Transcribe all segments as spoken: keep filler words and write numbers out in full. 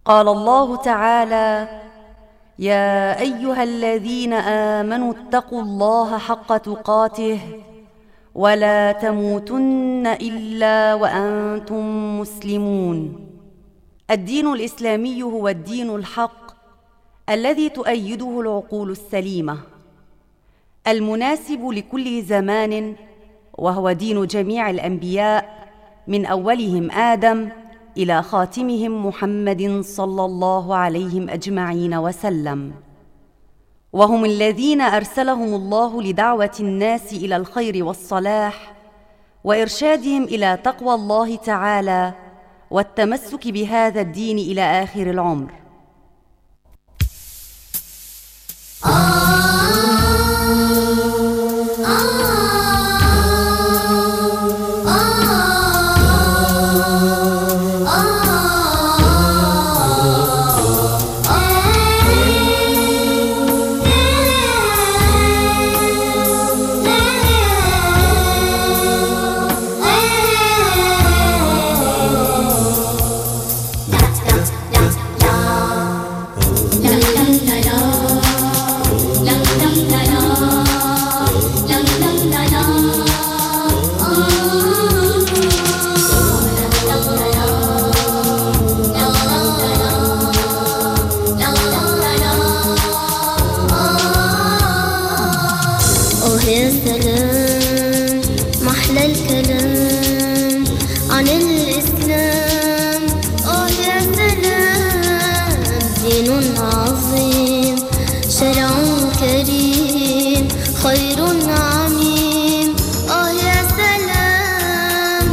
قال الله تعالى: يا أيها الذين آمنوا اتقوا الله حق تقاته ولا تموتن إلا وأنتم مسلمون. الدين الإسلامي هو الدين الحق الذي تؤيده العقول السليمة، المناسب لكل زمان، وهو دين جميع الأنبياء من أولهم آدم إلى خاتمهم محمد صلى الله عليه أجمعين وسلم، وهم الذين أرسلهم الله لدعوة الناس إلى الخير والصلاح وإرشادهم إلى تقوى الله تعالى والتمسك بهذا الدين إلى آخر العمر. يا سلام محلى الكلام عن الإسلام. آه يا سلام دين عظيم، شرع كريم، خير عميم. آه يا سلام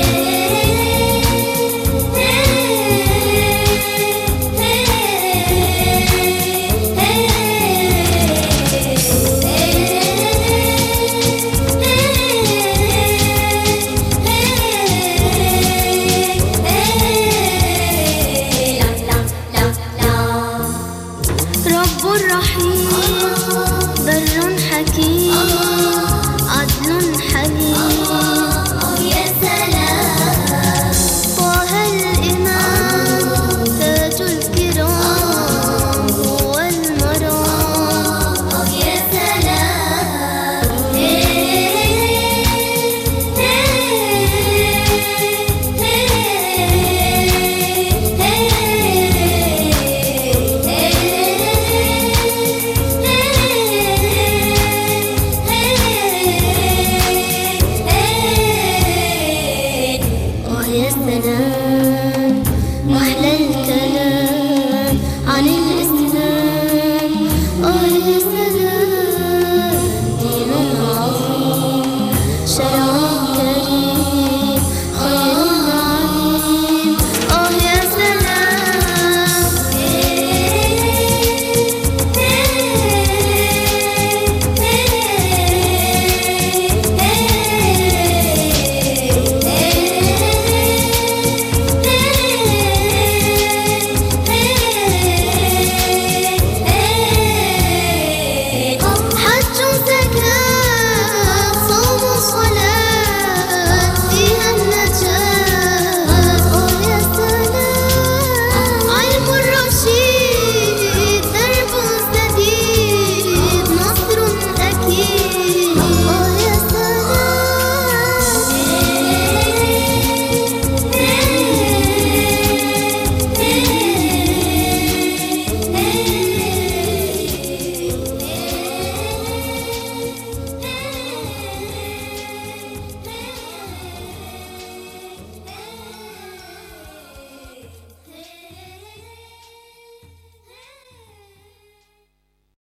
رحيم، بر حكيم، عدل حليم. يا سلام طه الإمام، تاج الكرام هو المرام. يا سلام يا سلام محلى الكلام عن الإسلام. آه يا سلام